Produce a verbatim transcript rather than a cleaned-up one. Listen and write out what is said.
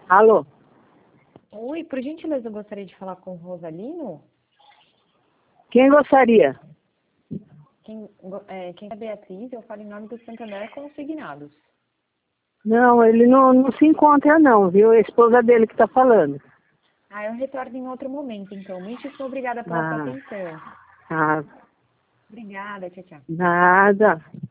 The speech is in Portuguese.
Alô? Oi, por gentileza, eu gostaria de falar com o Rosalino. Quem gostaria? Quem, go- é, quem é Beatriz, eu falo em nome do Santander Consignados. Não, ele não, não se encontra não, viu? É a esposa dele que está falando. Ah, eu retorno em outro momento, então. Muitíssimo obrigada pela sua Ah, atenção. ah, Obrigada, tchau, tchau. nada.